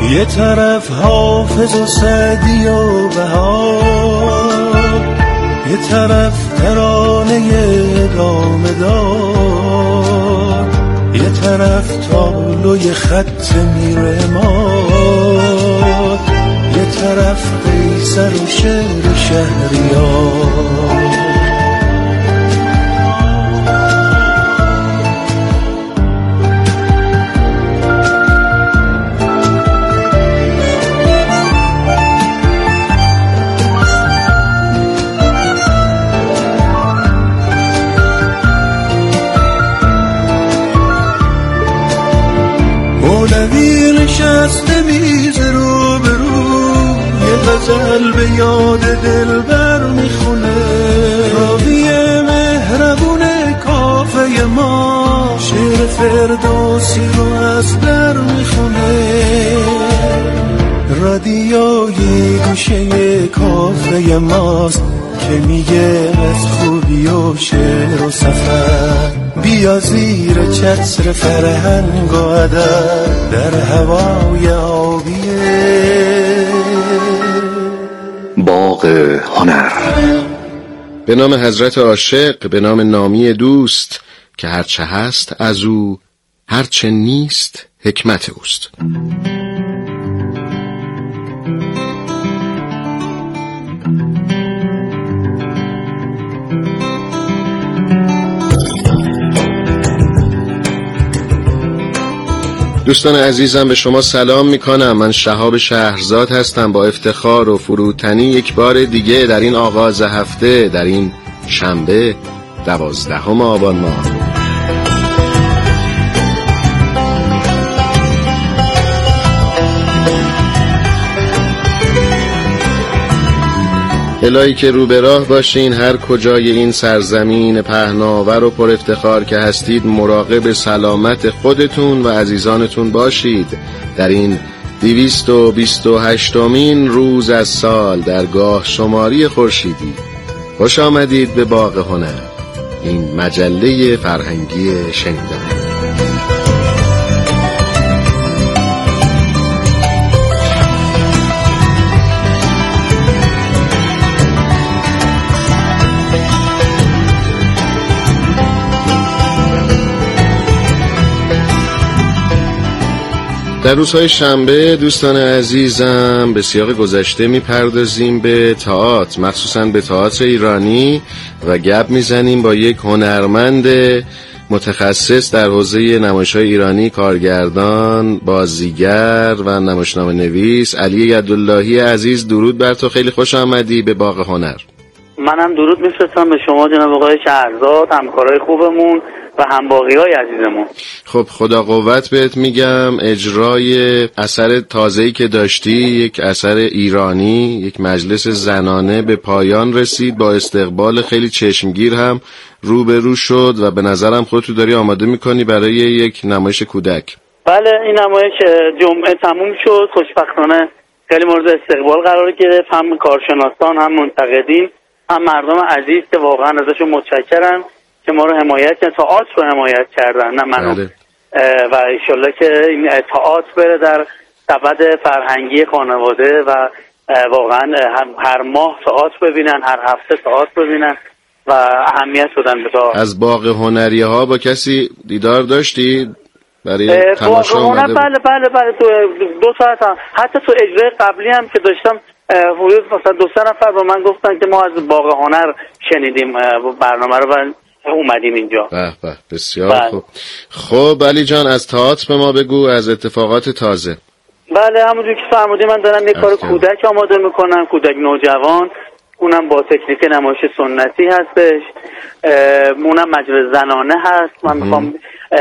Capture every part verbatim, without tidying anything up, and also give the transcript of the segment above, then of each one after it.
یه طرف حافظ و سعدی و بهار، یه طرف ترانه دامه دار، یه طرف تابلوی خط میرماد، یه طرف قیصر و شعر شهریار. مولوی نشسته میز رو به رو، یه غزل به یاد دلبر میخونه، راوی مهربون کافه ما شعر فردوسی رو از در میخونه، رادیوی گوشه کافه ماست که میگه از خوبی و شعر و سفر، بیا زیر چتر فرهنگ و ادب در هوای آبیه باغ هنر. به نام حضرت عاشق، به نام نامی دوست که هرچه هست از او، هرچه نیست حکمت اوست. دوستان عزیزم به شما سلام میکنم. من شهاب شهرزاد هستم. با افتخار و فروتنی یک بار دیگه در این آغاز هفته، در این شنبه دوازدهم آبان ماه، الهی که رو به راه باشین، هر کجای این سرزمین پهناور و پر افتخار که هستید مراقب سلامت خودتون و عزیزانتون باشید. در این دویست و بیست و هشتمین روز از سال در گاه شماری خورشیدی، خوش آمدید به باغ هنر، این مجله فرهنگی شنیدن. در روزهای شنبه دوستان عزیزم به سیاق گذشته میپردازیم به تئاتر، مخصوصا به تئاتر ایرانی و گپ میزنیم با یک هنرمند متخصص در حوزه نمایش‌های ایرانی، کارگردان، بازیگر و نمایشنامه نویس، علی یداللهی عزیز. درود بر تو، خیلی خوش آمدی به باغ هنر. منم درود میفرستم به شما جناب آقای شهرزاد، همکارای خوبمون و همباغی‌های عزیزمون. خب خدا قوت بهت میگم. اجرای اثر تازه‌ای که داشتی، یک اثر ایرانی، یک مجلس زنانه به پایان رسید، با استقبال خیلی چشمگیر هم روبرو شد و به نظرم خودتو داری آماده میکنی برای یک نمایش کودک. بله، این نمایش جمعه تموم شد، خوشبختانه خیلی مورد استقبال قرار گرفت، هم کارشناسان، هم منتقدین، هم مردم عزیز که واقعا ازشون متشکرم که ما رو حمایت کردن، تئاتر رو حمایت کردن، نه منو. بله. و انشالله که این تئاتر بره در سبد فرهنگی خانواده و واقعا هر ماه تئاتر ببینن، هر هفته تئاتر ببینن و اهمیت بدن به تئاتر. از باغ هنری ها با کسی دیدار داشتی برای تماشا اومده؟ بله بله بله تو دو ساعت هم. حتی تو اجرای قبلی هم که داشتم حدود مثلا دو سه نفر با من گفتن که ما از باغ هنر شنیدیم برنامه رو و اومدیم اینجا. به به، بسیار خوب. خب علی جان، از تئاتر به ما بگو، از اتفاقات تازه. بله، همونجوری که فرمودی من دارم یک کار کودک آماده میکنم، کودک نوجوان، اونم با تکنیک نمایش سنتی هستش، اونم مجلس زنانه هست. من میخوام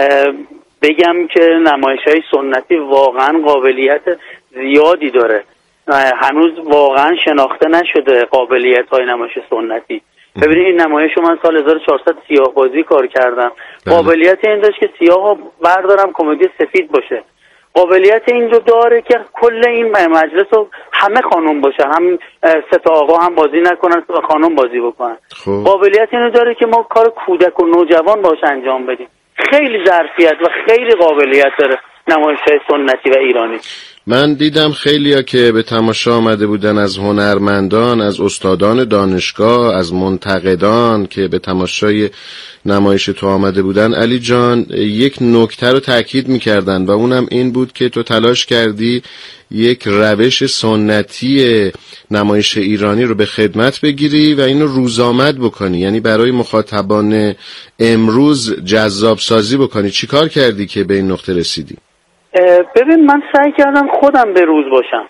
بگم که نمایش‌های سنتی واقعا قابلیت زیادی داره، هنوز واقعا شناخته نشده قابلیت‌های نمایش سنتی. ببینید این نمایش رو من سال هزار و چهارصد سیاه بازی کار کردم. بله. قابلیت این داشت که سیاه بردارم کمدی سفید باشه. قابلیت این رو داره که کل این مجلس رو همه خانم باشه، هم سه تا آقا هم بازی نکنن، خانم بازی بکنن. خوب. قابلیت این رو داره که ما کار کودک و نوجوان باشه انجام بدیم. خیلی ظرفیت و خیلی قابلیت داره نمایش‌های سنتی و ایرانی. من دیدم خیلیا که به تماشا آمده بودن، از هنرمندان، از استادان دانشگاه، از منتقدان که به تماشای نمایش تو آمده بودن، علی جان یک نکته رو تاکید می‌کردن و اونم این بود که تو تلاش کردی یک روش سنتی نمایش ایرانی رو به خدمت بگیری و اینو روزآمد بکنی، یعنی برای مخاطبان امروز جذاب سازی بکنی. چی کار کردی که به این نقطه رسیدی؟ ببین من سعی کردم خودم به روز باشم.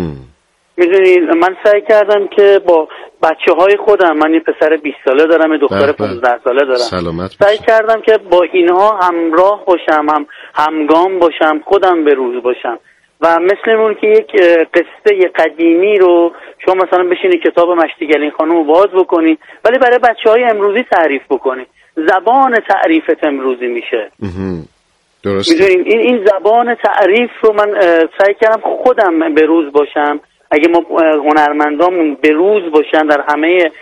میدونی من سعی کردم که با بچه های خودم، من یه پسر بیست ساله دارم، یه دختر پانزده ساله دارم، سلامت سعی کردم که با اینها همراه باشم، هم همگام باشم، خودم به روز باشم. و مثل اون که یک قصه قدیمی رو شما مثلا بشینی کتاب مشتیگلین خانم رو باز بکنی ولی برای بچه های امروزی تعریف بکنی، زبان تعریفت امروزی میشه. درسته. میدونین این این زبان تعریف رو من سعی کردم خودم به روز باشم. اگه ما هنرمندامون به روز باشن در همه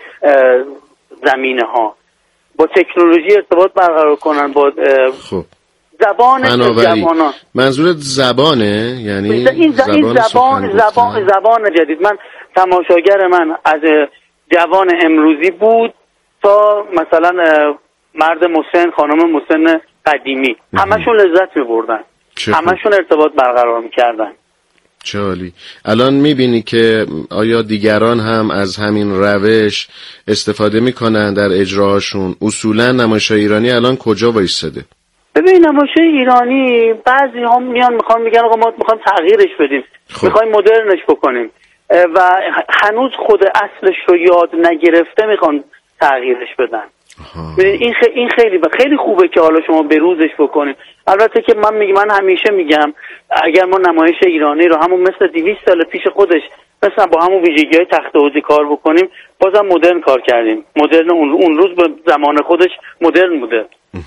زمینه ها، با تکنولوژی ارتباط برقرار کنن، با خب زبان جوانان. منظورت زبانه؟ یعنی این زبان این زبان زبان زبان جدید. من تماشاگر من از جوان امروزی بود تا مثلا مرد مسن، خانم مسن قدیمی، همشون لذت می‌بردن، همشون ارتباط برقرار می‌کردن. چه عالی. الان می‌بینی که آیا دیگران هم از همین روش استفاده می‌کنن در اجراهاشون؟ اصولاً نمایش‌های ایرانی الان کجا وایساده؟ ببین نمایش‌های ایرانی بعضی هم میان میخوان میگن آقا ما میخوایم تغییرش بدیم، خب. میخوایم مدرنش بکنیم و هنوز خود اصلش رو یاد نگرفته میخوان تغییرش بدن. این خ... این خیلی خیلی خوبه که حالا شما به روزش بکنید. البته که من میگم، من همیشه میگم اگر ما نمایش ایرانی رو همون مثل دویست سال پیش خودش مثلا با همون ویژگی‌های تخت حوضی کار بکنیم، بازم مدرن کار کردیم. مدرن اون, اون روز به زمان خودش مدرن بوده.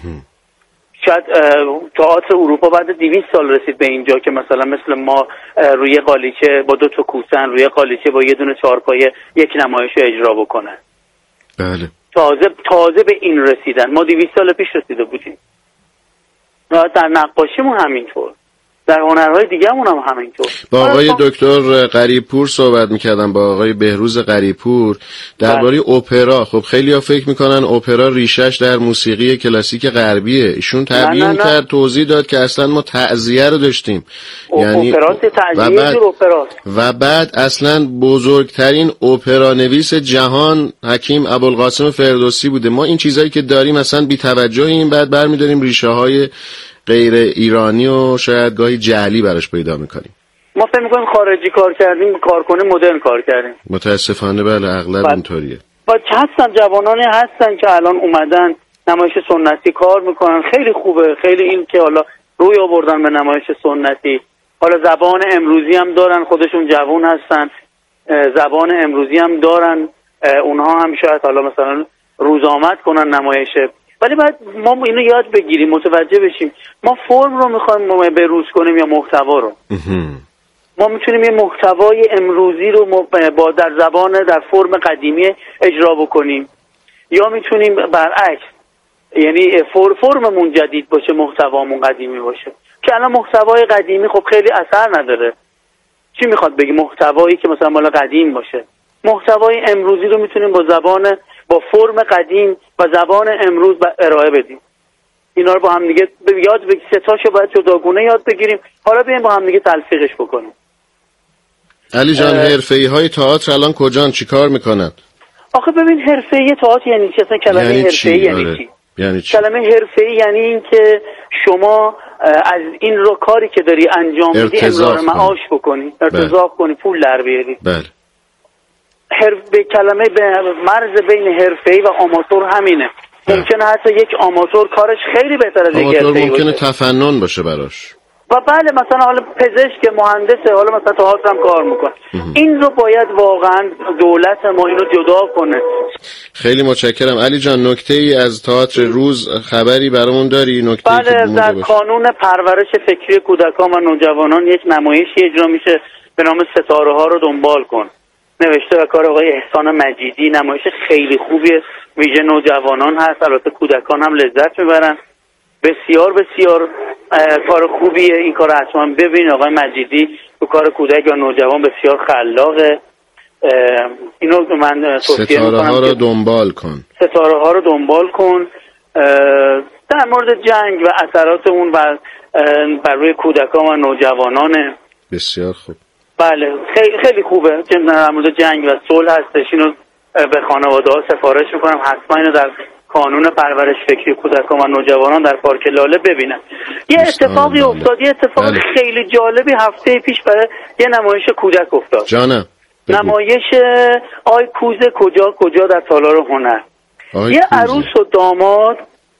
شاید تئاتر اروپا بعد دویست سال رسید به اینجا که مثلا مثل ما روی قالیچه با دو تا کوسن، روی قالیچه با یه دونه چهارپایه یک نمایش رو اجرا بکنه. بله. تازه تازه به این رسیدن. ما دویست سال پیش رسیده بودیم. در نقاشیمون همینطور، در هنرهای دیگه‌مون هم همینطور. با آقای دکتر قریب‌پور صحبت می‌کردم، با آقای بهروز قریب‌پور درباره اپرا. خب خیلی‌ها فکر می‌کنن اپرا ریشش در موسیقی کلاسیک غربیه. ایشون تبیین کرد، توضیح داد که اصلا ما تعزیه رو داشتیم. یعنی اپرا تعزیه جور اپرا. و بعد اصلا بزرگترین اپرا نویس جهان حکیم ابوالقاسم فردوسی بوده. ما این چیزایی که داریم اصلا بی‌توجهیم، بعد برمی‌داریم ریشه‌های غیر ایرانی و شاید گاهی جعلی براش پیدا میکنیم. ما فکر میکنیم خارجی کار کردیم، کار کنیم، مدرن کار کردیم. متاسفانه بله، اغلب اینطوریه. با هستن جوانانی هستن که الان اومدن نمایش سنتی کار میکنن، خیلی خوبه. خیلی این که حالا روی آوردن به نمایش سنتی، حالا زبان امروزی هم دارن، خودشون جوان هستن، زبان امروزی هم دارن، اونها هم شاید حالا مثلا روزآمد کنن نمایش. ولی باید ما اینو یاد بگیریم، متوجه بشیم ما فرم رو میخوایم بروز کنیم یا محتوا رو. ما میتونیم یه محتوای امروزی رو با در زبان در فرم قدیمی اجرا بکنیم، یا میتونیم برعکس، یعنی فرممون جدید باشه، محتوامون قدیمی باشه. که الان محتوای قدیمی خب خیلی اثر نداره. چی میخواد بگی محتوایی که مثلا مال قدیم باشه؟ محتوای امروزی رو میتونیم با زبان با فرم قدیم و زبان امروز ارائه بدیم. اینا رو با هم دیگه یاد بگیریم، ستاشو باید جداگونه یاد بگیریم، حالا بیایم با هم دیگه تلفیقش بکنیم. علی جان حرفه‌ای‌های تئاتر الان کجان، چیکار میکنن؟ آخه ببین حرفه‌ای تئاتر یعنی چی؟ اصلا کلمه یعنی حرفه‌ای یعنی آره. چی؟ یعنی چی؟ کلمه حرفه‌ای یعنی این که شما از این رو کاری که داری انجام میدی امرار معاش بکنی، ارتزاق کنی، پول در بیاری. بله. حرف به کلمه به مرز بین حرفه‌ای و آماتور همینه. بله. ممکنه حتی یک آماتور کارش خیلی بهتر از یک حرفه‌ای باشه. ممکنه تفنن باشه براش. و بله مثلا حالا پزشک، مهندس، حالا مثلا تئاتر هم کار میکنه. این رو باید واقعا دولت ما اینو جدا کنه. خیلی متشکرم علی جان. نکته‌ای از تئاتر روز خبری برامون داری؟ نکته‌ای بله، که در کانون پرورش فکری کودکان و نوجوانان یک نمایشی اجرا میشه به نام ستاره ها رو دنبال کن، نوشته و کار آقای احسان مجیدی. نمایش خیلی خوبیه، ویژه نوجوانان هست، البته کودکان هم لذت میبرن. بسیار بسیار کار خوبیه. این کار حتما ببین. آقای مجیدی تو کار کودک و نوجوان بسیار خلاقه. اینو من توصیه میکنم ستاره ها رو دنبال کن. ستاره ها رو دنبال کن. در مورد جنگ و اثرات اون و بر روی کودکان و نوجوانانه. بسیار خوب. بله خیلی خیلی خوبه. در مورد جنگ و صلح هستش. اینو به خانواده ها سفارش میکنم حتما اینو در کانون پرورش فکری کودکان و نوجوانان در پارک لاله ببینن. یه اتفاقی افتاد. یه اتفاق بله. خیلی جالبی هفته پیش برای یه نمایش کودک افتاد. جانم. نمایش آی کوزه کجا کجا در تالار هنر. یه عروس و داماد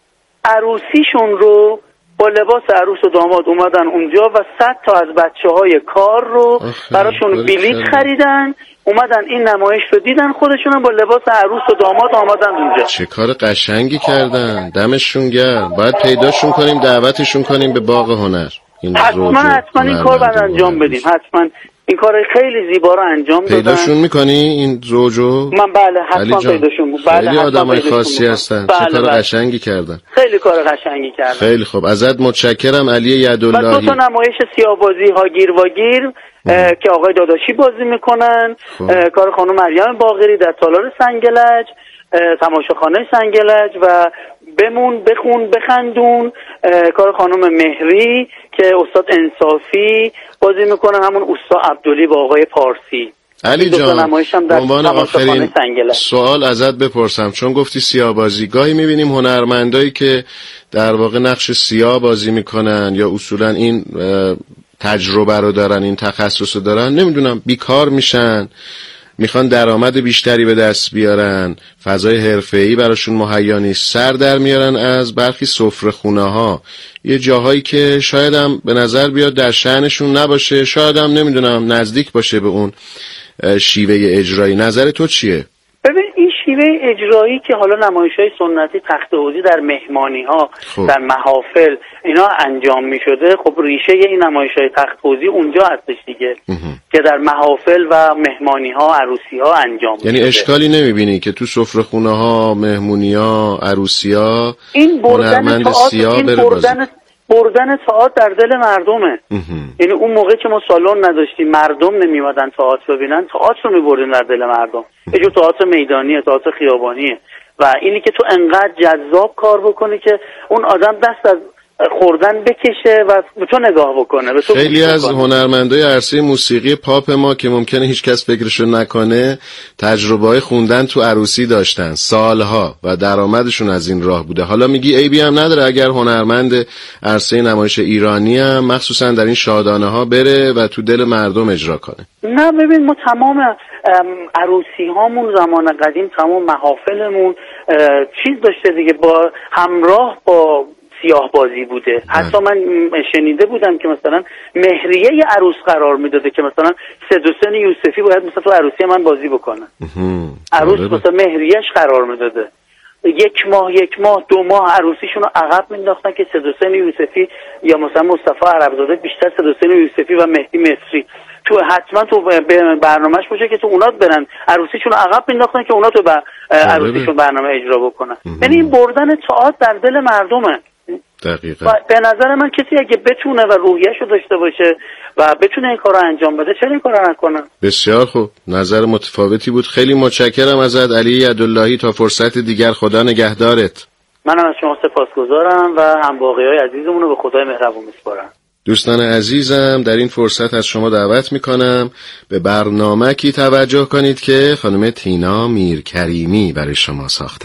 عروسیشون رو با لباس عروس و داماد اومدن اونجا و صد تا از بچه‌های کار رو براشون بلیط خریدن، اومدن این نمایش رو دیدن، خودشون هم با لباس عروس و داماد آمدن اونجا. چه کار قشنگی کردن. دمشون گرم. باید پیداشون کنیم، دعوتشون کنیم به باغ هنر. این حتما حتما این کار باید انجام بدیم. حتما این کار خیلی زیبا رو انجام دادن. پیداشون میکنی این زوجو؟ من بله حتما پیداشون. بله خیلی آدمای خاصی هستن. بله چه کار بله. قشنگی کردن. خیلی کار قشنگی کردن. خیلی خوب. ازت متشکرم علی یداللهی. و دو تا نمایش سیاه‌بازی ها گیر و گیر که آقای داداشی بازی میکنن. کار خانم مریم باقری در تالار سنگلج، تماشاخانه سنگلج و بمون بخون بخندون کار خانم مهری که استاد انصافی بازی میکنن، همون استاد عبدلی با آقای پارسی. علی جان به عنوان آخرین سوال ازت بپرسم، چون گفتی سیاه بازی، گاهی میبینیم هنرمندایی که در واقع نقش سیاه بازی میکنن یا اصولا این تجربه رو دارن، این تخصص رو دارن، نمیدونم بیکار میشن، میخوان درآمد بیشتری به دست بیارن، فضای حرفه‌ای براشون مهیا نیست، سر در میارن از برخی سفره‌خونه ها، یه جاهایی که شاید هم به نظر بیاد در شأنشون نباشه، شاید هم نمیدونم نزدیک باشه به اون شیوه اجرایی. نظر تو چیه؟ ببین این شیوه اجرایی که حالا نمایش‌های سنتی تخت‌حوزی در مهمانی‌ها خب. در محافل اینا انجام می‌شده، خب ریشه این نمایش‌های تخت‌حوزی اونجا هستش دیگه که در محافل و مهمانی‌ها عروسی‌ها انجام می‌شده. یعنی اشکالی نمی‌بینی که تو سفره‌خونه‌ها، مهمونی‌ها، عروسی‌ها این بردن تئاتر، این بردن بردن تئاتر در دل مردمه. یعنی اون موقع که ما سالن نداشتیم، مردم نمیومدن تئاتر ببینن، تئاتر رو میبردیم در دل مردم. یه جور تئاتر میدانیه، تئاتر خیابانیه و اینی که تو انقدر جذاب کار بکنی که اون آدم دست از خوردن بکشه و به تو نگاه بکنه. به تو خیلی از هنرمندای عرصه موسیقی پاپ ما که ممکنه هیچ کس فکرشو نکنه تجربه‌های خوندن تو عروسی داشتن سالها و درآمدشون از این راه بوده. حالا میگی عیبی هم نداره اگر هنرمند عرصه نمایش ایرانی هم مخصوصا در این شادانه ها بره و تو دل مردم اجرا کنه. نه ببین ما تمام عروسی هامون زمان قدیم، تمام محافلمون چیز داشته دیگه، با همراه با سیاه بازی بوده. حتی من شنیده بودم که مثلا مهریه ی عروس قرار میداده که مثلا سید حسین یوسفی باید مثلا تو عروسی من بازی بکنه. عروس مثلا مهریهش قرار میداده، یک ماه یک ماه دو ماه عروسیشون رو عقب مینداختن که سید حسین یوسفی یا مثلا مصطفی عربزاده، بیشتر سید حسین یوسفی و مهدی مصری تو حتما تو برنامهش باشه که تو اونا برن عروسیشون رو عقب مینداختن که اونا تو عروسیشون برنامه اجرا بکنن. یعنی این بردن تئاتر در دل مردمه. دقیقاً. و به نظر من کسی اگه بتونه و روحیه‌شو داشته باشه و بتونه این کارو انجام بده، چرا این کارو نکنه؟ بسیار خوب، نظر متفاوتی بود. خیلی متشکرم ازت علی یداللهی. تا فرصت دیگر، خدا نگهدارت. منم از شما سپاسگزارم و هم‌باقی‌های عزیزمون رو به خدای مهربون میسپارم. دوستان عزیزم، در این فرصت از شما دعوت میکنم به برنامه‌ای توجه کنید که خانم تینا میرکریمی برای شما ساخته.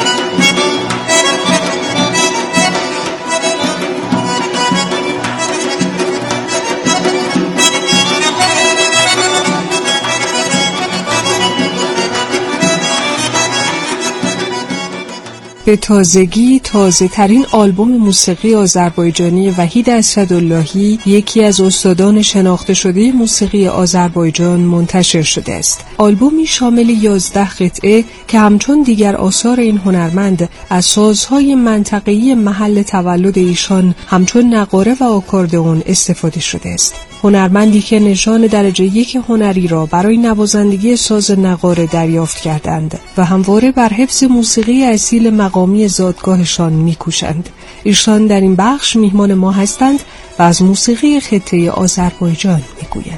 به تازگی تازه ترین آلبوم موسیقی آذربایجانی وحید اسداللهی، یکی از استادان شناخته شده موسیقی آذربایجان، منتشر شده است. آلبومی شامل یازده قطعه که همچون دیگر آثار این هنرمند از سازهای منطقه‌ای محل تولد ایشان همچون نقاره و آکاردئون استفاده شده است. هنرمندی که نشان درجه یک هنری را برای نوازندگی ساز نقاره دریافت کردند و همواره بر حفظ موسیقی اصیل مقامی زادگاهشان می‌کوشند. ایشان در این بخش میهمان ما هستند و از موسیقی خطه آذربایجان میگویند.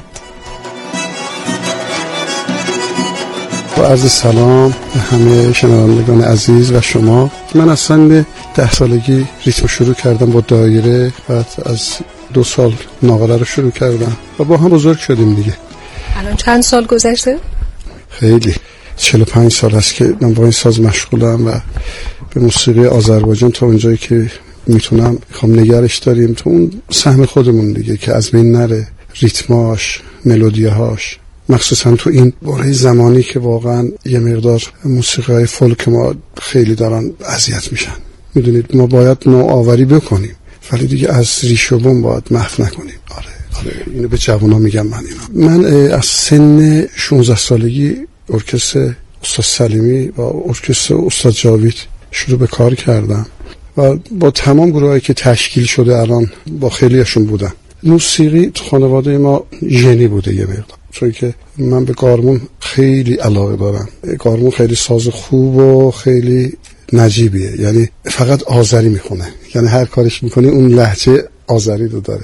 با عرض سلام به همه شنوندگان عزیز و شما. من از سن ده سالگی ریتم شروع کردم با دایره، بعد از دو سال ناقره رو شروع کردم و با هم بزرگ شدیم دیگه. الان چند سال گذشته؟ خیلی چهل و پنج سال هست که من با این ساز مشغولم و به موسیقی آذربایجان تا اونجایی که میتونم میخوام نگرش داریم تو اون سهم خودمون دیگه که از بین نره، ریتماش، ملودیاهاش، مخصوصا تو این باره زمانی که واقعا یه مقدار موسیقی فولک ما خیلی دارن اذیت میشن. میدونید ما باید نوآوری بکنیم ولی دیگه از ریش و بن باید محو نکنیم. آره آره اینو به جوونا میگم. من اینا من از سن شانزده سالگی ارکستر استاد سلیمی و ارکستر استاد جاوید شروع به کار کردم و با تمام گروهایی که تشکیل شده الان با خیلیشون بودم. موسیقی تو خانواده ما ژنی بوده یه مقدار، چون که من به گارمون خیلی علاقه دارم. گارمون خیلی ساز خوب و خیلی نجیبیه، یعنی فقط آذری میخونه، یعنی هر کارش میکنی اون لهجه آذری رو داره.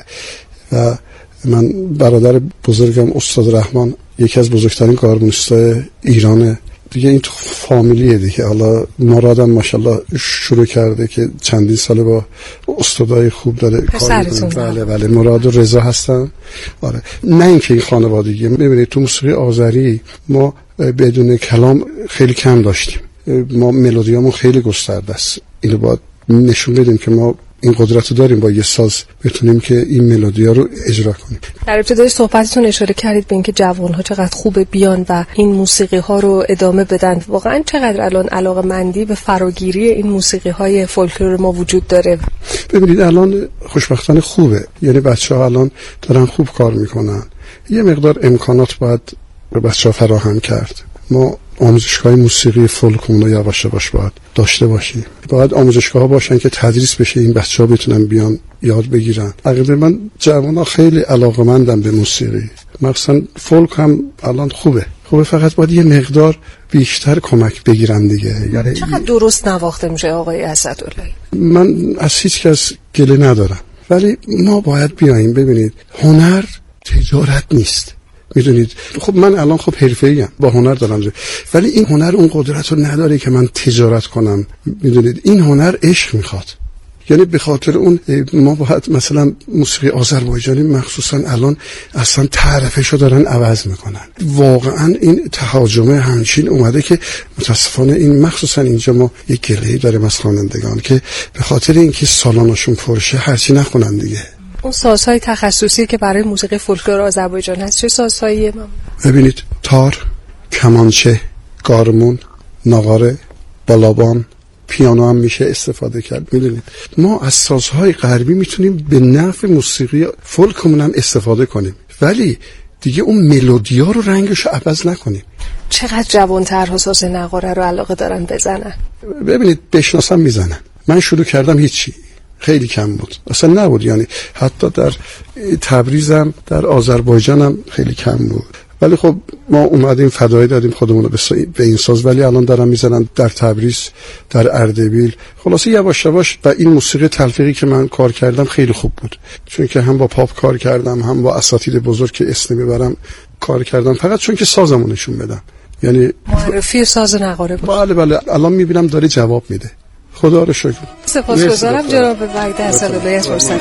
و من برادر بزرگم استاد رحمان یکی از بزرگترین گارمونیستای ایرانه دیگه، این تو فامیلیه دیگه. حالا مرادم ماشاءالله شروع کرده که چندین ساله با استادای خوب داره کار میکنه. بله بله مراد و رضا هستن. آره نه اینکه این خانوادگی. ببینید تو موسیقی آذری ما بدون کلام خیلی کم داشتیم، ما ملودیامون خیلی گسترده است. اینو باید نشون بدیم که ما این قدرت رو داریم با یه ساز بتونیم که این ملودیا رو اجرا کنیم. در ابتدای صحبتتون اشاره کردید به اینکه جوان‌ها چقدر خوبه بیان و این موسیقی ها رو ادامه بدن. واقعا چقدر الان علاقه‌مندی به فراگیری این موسیقی های فولکلور ما وجود داره. ببینید الان خوشبختانه خوبه، یعنی بچه‌ها الان دارن خوب کار میکنن. یه مقدار امکانات باید به بچه‌ها فراهم کرد. ما آموزشگاه موسیقی فولکمون رو یواش یواش باید داشته باشیم. باید آموزشگاه ها باشن که تدریس بشه، این بچه‌ها بتونن بیان یاد بگیرن. عقیده من جوان‌ها خیلی علاقه‌مندن به موسیقی، مثلا فولک هم الان خوبه خوبه فقط باید یه مقدار بیشتر کمک بگیرن دیگه. یعنی چقدر درست نواخته میشه آقای اسداللهی؟ من از هیچ کس گله ندارم، ولی ما باید بیاییم. ببینید هنر تجارت نیست، میدونید. خب من الان خب حرفه‌ایم با هنر دارم زی. ولی این هنر اون قدرت رو نداره که من تجارت کنم، میدونید. این هنر عشق میخواد، یعنی به خاطر اون ما باید مثلا موسیقی آذربایجانی مخصوصا الان اصلا تعرفه‌شو دارن عوض میکنن. واقعا این تهاجمه همچین اومده که متاسفانه این مخصوصا اینجا ما یک گله‌ای داریم از خوانندگان که به خاطر اینکه سالانشون پرشه هرچی نخونن دیگه. اون سازهای تخصصی که برای موسیقی فولکلور آذربایجان هست چه سازهاییه؟ ببینید تار، کمانچه، گارمون، ناقاره، بالابان، پیانو هم میشه استفاده کرد. میدونید ما از سازهای غربی میتونیم به نفع موسیقی فولکمون هم استفاده کنیم، ولی دیگه اون ملودیا رو رنگش عوض نکنیم. چقدر جوان‌ترها ساز نقاره رو علاقه دارن بزنن؟ ببینید بشناسم میزنن. من شروع کردم هیچی، خیلی کم بود، اصلا نبود، یعنی حتی در تبریزم در آذربایجانم خیلی کم بود. ولی خب ما اومدیم فدایی دادیم خودمون رو به این ساز، ولی الان دارم میزنن در تبریز، در اردبیل. خلاصه یواش یواش. و این موسیقی تلفیقی که من کار کردم خیلی خوب بود، چون که هم با پاپ کار کردم، هم با اساتید بزرگ که اسم میبرم کار کردم، فقط چون که سازمو نشون بدم. یعنی معرفی ساز نقاره بود. بله بله الان میبینم داره جواب میده. خدا رو شکر. سپاسگزارم جناب وحید اسداللهی از فرصت.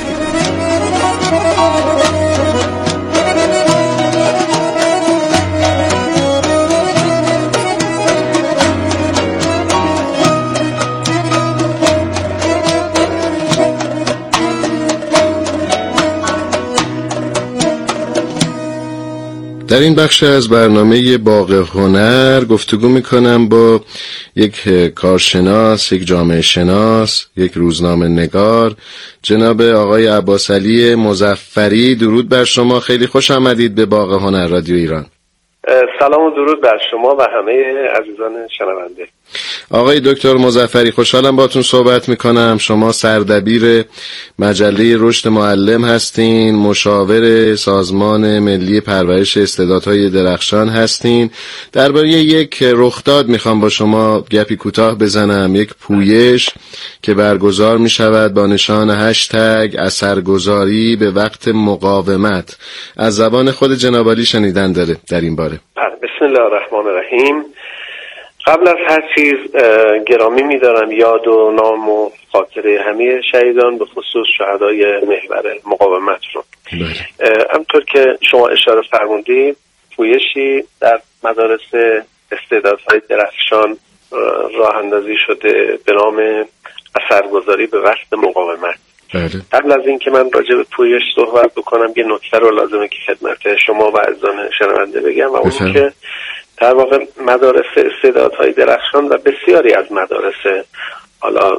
در این بخش از برنامه باغ هنر گفتگو میکنم با یک کارشناس، یک جامعه شناس، یک روزنامه نگار، جناب آقای عباسعلی مظفری. درود بر شما، خیلی خوش آمدید به باغ هنر رادیو ایران. سلام و درود بر شما و همه عزیزان شنونده. آقای دکتر مظفری، خوشحالم باتون صحبت میکنم. شما سردبیر مجله رشد معلم هستین، مشاور سازمان ملی پرورش استعدادهای درخشان هستین. درباره یک رخداد میخوام با شما گپی کوتاه بزنم، یک پویش که برگزار میشود با نشان هشتگ اثرگذاری به وقت مقاومت. از زبان خود جناب عالی شنیدن داره در این باره. بسم الله الرحمن الرحیم. قبل از هر چیز گرامی می‌دارم یاد و نام و خاطره همه شهیدان، به خصوص شهدای محور مقاومت رو. همطور که شما اشاره فرمودید، پویشی در مدارس استعدادهای درخشان راه اندازی شده به نام اثرگذاری به وقت مقاومت. بله. قبل از این که من راجع به پویش صحبت بکنم، یه نکته رو لازمه که خدمت شما و عزیزان شنونده بگم و اون که در واقع مدارس استعدادهای درخشان و بسیاری از مدارس حالا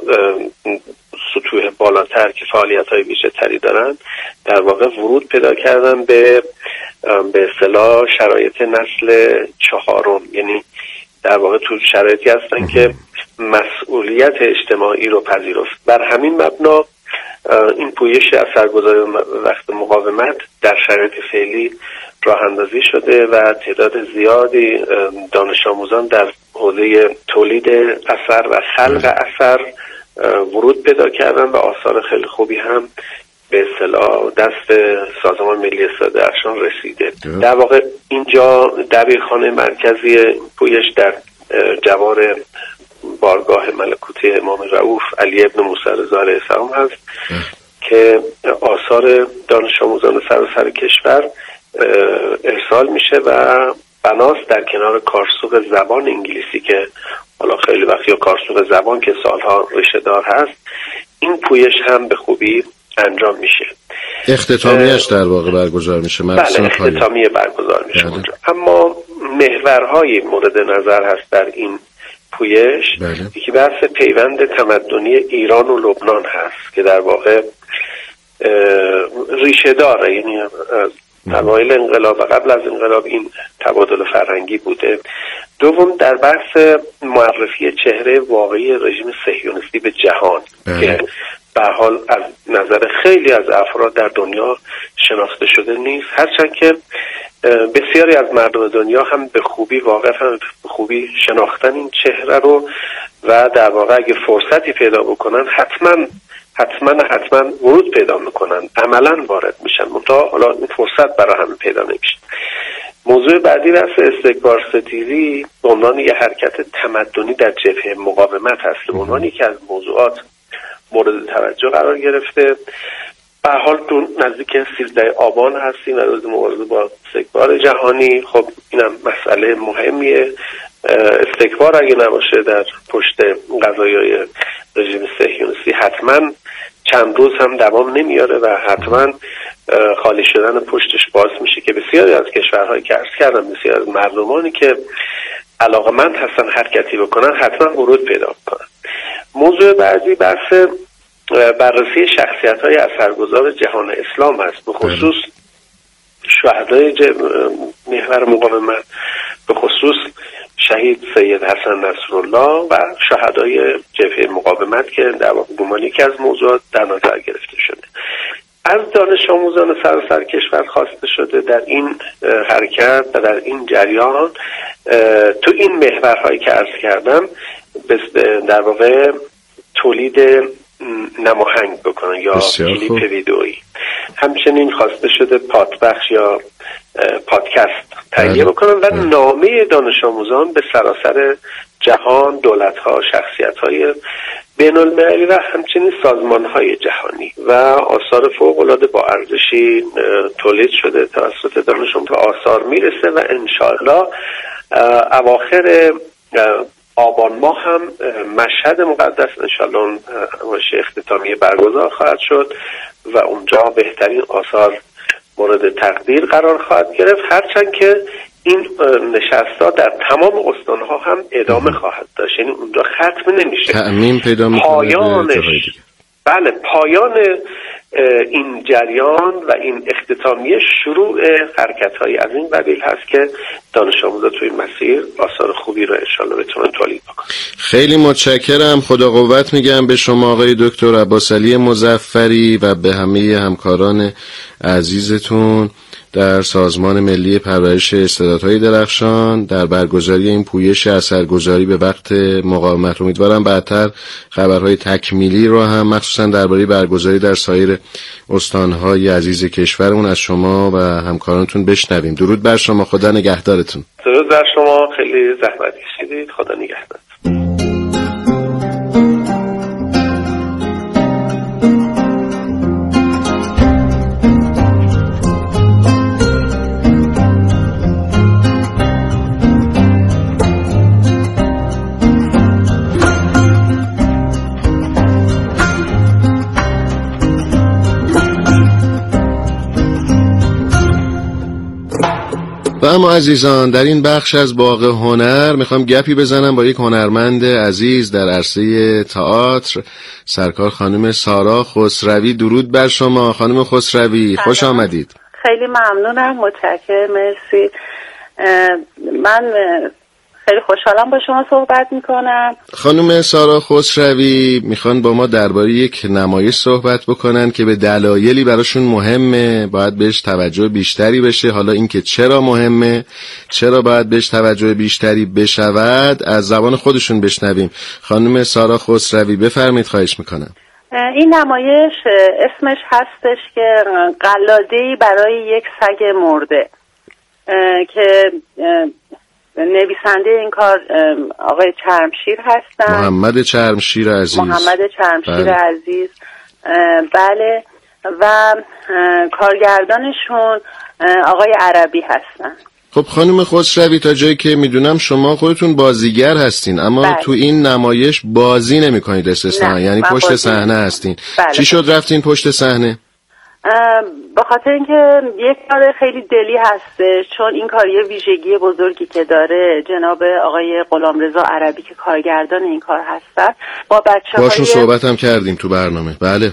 سطوح بالاتر که فعالیت‌های بیشتری دارن، در واقع ورود پیدا کردن به به اصطلاح شرایط نسل چهارم، یعنی در واقع تو شرایطی هستن که مسئولیت اجتماعی رو پذیرفت. بر همین مبنا این پویش اثرگذاری وقت مقاومت در شرایط فعلی راه اندازی شده و تعداد زیادی دانش آموزان در حوزه تولید اثر و خلق اثر ورود پیدا کردن و آثار خیلی خوبی هم به اصطلاح دست سازمان ملی استعداد درخشان رسیده. در واقع اینجا دبیرخانه مرکزی پویش در جوار بارگاه ملکوتی امام رؤوف علی ابن موسی رضا علیه السلام هست که آثار دانش آموزان سراسر کشور ارسال میشه و بناست در کنار کارسوق زبان انگلیسی که حالا خیلی وقت یا کارسوق زبان که سالها ریشه دار هست، این پویش هم به خوبی انجام میشه. اختتامیه‌اش در واقع برگزار میشه. بله، اختتامیه برگزار میشه اونجا. اما محورهای مورد نظر هست در این پویش. بله. یکی بحث پیوند تمدنی ایران و لبنان هست که در واقع ریشه داره، یعنی اوایل انقلاب و قبل از انقلاب این تبادل فرهنگی بوده. دوم در بحث معرفی چهره واقعی رژیم صهیونیستی به جهان که به حال از نظر خیلی از افراد در دنیا شناخته شده نیست، هرچند که بسیاری از مردم دنیا هم به خوبی واقعا به خوبی شناختن این چهره رو و در واقع اگه فرصتی پیدا بکنن حتما حتما حتما ورود پیدا میکنن، عملا وارد میشن، منتها حالا این فرصت برای همه پیدا نمیشه. موضوع بعدی بحث استکبار ستیزی به عنوان یه حرکت تمدنی در جبهه مقاومت هست، به عنوان یکی از موضوعات مورد توجه قرار گرفته. به حال تو نزدیک سیزده آبان هستیم از مبارزه با استکبار جهانی. خب اینم مسئله مهمیه. استکبار اگه نباشه در پشت قضایای رژیم صهیونیستی حتما چند روز هم دوام نمیاره و حتما خالی شدن پشتش باعث میشه که بسیاری از کشورهایی که عرض کردم، بسیاری از مردمانی که علاقمند هستن حرکتی بکنن حتما ورود پیدا کنن. موضوع بعدی بحث بررسی شخصیت‌های اثرگذار جهان اسلام است، به خصوص شهدای محور مقاومت، به خصوص شهید سید حسن نصرالله و شهدای جبهه مقاومت که در واقع یکی از موضوعات در نظر گرفته شده. از دانش آموزان سراسر کشور خواسته شده در این حرکت و در این جریان تو این محورهایی که عرض کردم در واقع تولید نماهنگ بکنن یا کلیپ ویدئویی. همچنین خواسته شده پادبخش یا پادکست تهیه بکنن و نامه دانش آموزان به سراسر جهان، دولت‌ها، شخصیت‌های بین‌المللی و همچنین سازمان‌های جهانی و آثار فوق‌العاده با ارزشی تولید شده توسط دانش آموزان آثار میرسه و انشاءالله اواخر آبان ماه هم مشهد مقدس انشاءالله نمایش اختتامیه برگزار خواهد شد و اونجا بهترین آثار مورد تقدیر قرار خواهد گرفت، هرچند که این نشست‌ها در تمام استان‌ها هم ادامه خواهد داشت، یعنی اونجا ختم نمیشه، تأمین پیدا می‌کنه، پایانش بله، پایان این جریان و این اختتامیه شروع حرکت‌های از این قبیل هست که دانش آموزا توی این مسیر آثار خوبی رو انشالله بتونن تولید بکنن. خیلی متشکرم. خدا قوت میگم به شما آقای دکتر عباسعلی مظفری و به همه همکاران عزیزتون در سازمان ملی پرورش استعدادهای درخشان در برگزاری این پویش اثرگذاری به وقت مقاومت. امیدوارم بعدتر خبرهای تکمیلی رو هم مخصوصا درباره برگزاری در سایر استانهای عزیز کشورمون از شما و همکارانتون بشنویم. درود بر شما، خدا نگهدارتون. درود بر شما، خیلی زحمت کشیدید، خدا نگهدارتون. و اما عزیزان، در این بخش از باغ هنر میخوام گپی بزنم با یک هنرمند عزیز در عرصه تئاتر، سرکار خانم سارا خسروی. درود بر شما خانم خسروی، خوش آمدید. خیلی ممنونم، متشکرم، مرسی. من خیلی خوشحالم با شما صحبت میکنم. خانم سارا خسروی میخوان با ما درباره یک نمایش صحبت بکنن که به دلایلی براشون مهمه، باید بهش توجه بیشتری بشه. حالا اینکه چرا مهمه، چرا باید بهش توجه بیشتری بشود، از زبان خودشون بشنویم. خانم سارا خسروی بفرمایید، خواهش میکنم. این نمایش اسمش هستش که قلاده‌ای برای یک سگ مرده که نویسنده این کار آقای چرمشیر هستن، محمد چرمشیر عزیز. محمد چرمشیر بله. عزیز بله. و کارگردانشون آقای عربی هستن. خب خانم خسروی، تا جایی که میدونم شما خودتون بازیگر هستین، اما بله. تو این نمایش بازی نمی کنید استثنا، یعنی پشت صحنه هستین. بله. چی شد رفتین پشت صحنه؟ به خاطر اینکه یک کار خیلی دلی هسته، چون این کار یه ویژگی بزرگی که داره، جناب آقای غلامرضا عربی که کارگردان این کار هستن، با بچه‌های باشون صحبت هم کردیم تو برنامه. بله.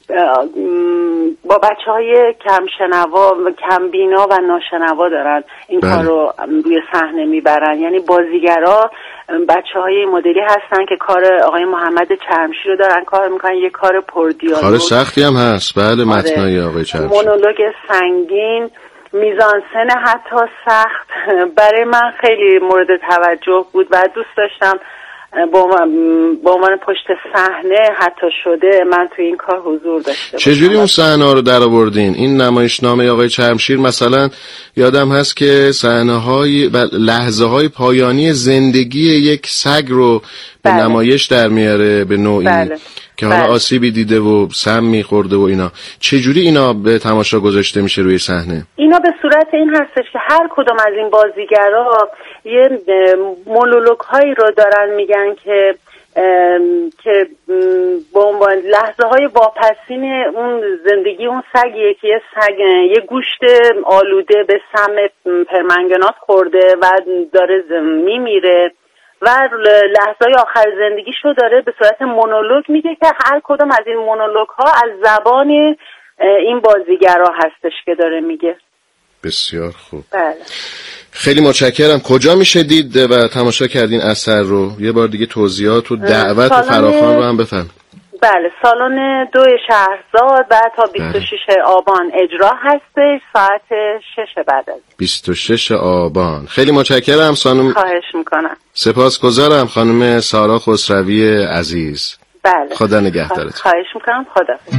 با بچه‌های کم شنوا و کم بینا و ناشنوا دارن این بله. کار رو روی صحنه میبرن. یعنی بازیگرا بچه‌های مدلی هستن که کار آقای محمد چرمشیر رو دارن کار میکنن، یه کار پردیالوگ، کار سختی هم هست. بله، متنای آقای چرمشیر، مونولوگ سنگین، میزانسن حتی سخت. برای من خیلی مورد توجه بود و دوست داشتم با عنوان پشت صحنه حتی شده من تو این کار حضور داشته باشم. چجوری اون صحنه‌ها رو درآوردین؟ این نمایشنامه آقای چرمشیر مثلا یادم هست که صحنه‌های و لحظه‌های پایانی زندگی یک سگ رو به بله. نمایش در میاره به نوعی بله. که حالا بله. آسیبی دیده و سم می‌خورده و اینا. چجوری اینا به تماشا گذاشته میشه روی صحنه؟ اینا به صورت این هستش که هر کدوم از این بازیگرا یه مونولوگ‌هایی رو دارن میگن که که به عنوان لحظه‌های واپسین اون زندگی اون سگیه که یه سگ یه گوشت آلوده به سم پرمنگنات خورده و داره میمیره و لحظه‌های آخر زندگیشو داره به صورت مونولوگ میگه که هر کدوم از این مونولوگ‌ها از زبان این بازیگرا هستش که داره میگه. بسیار خوب. بله. خیلی متشکرم. کجا میشه دید و تماشا کردین اثر رو؟ یه بار دیگه توضیحات و دعوت و فراخوان رو هم بفرم. بله، سالن دو شهرزاد و تا بیست و شش آبان اجرا هستش، ساعت شش بعد از بیست و شش آبان. خیلی متشکرم خانم. خواهش میکنم. سپاسگزارم خانم سارا خسروی عزیز. بله. خدا نگهدارت. خواهش میکنم. خدا حافظ.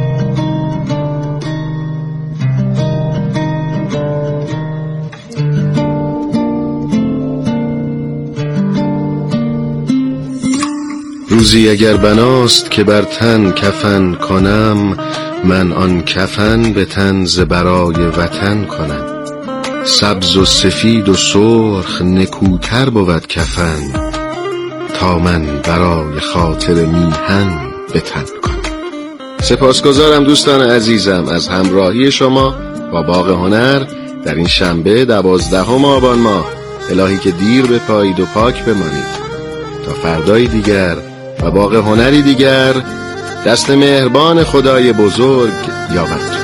روزی اگر بناست که بر تن کفن کنم، من آن کفن به تن ز برای وطن کنم. سبز و سفید و سرخ نکوتر بود کفن، تا من برای خاطر میهن به تن کنم. سپاسگزارم دوستان عزیزم از همراهی شما با باغ هنر در این شنبه دوازدهم آبان ماه. الهی که دیر بپایید و پاک بمانید. تا فردای دیگر و باغ هنری دیگر، دست مهربان خدای بزرگ یاورتون.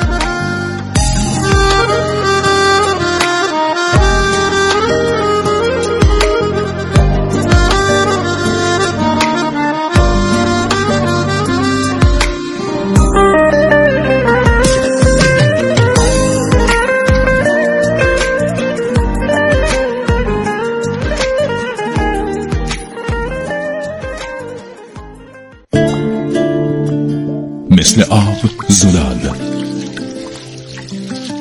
مثل آب زلال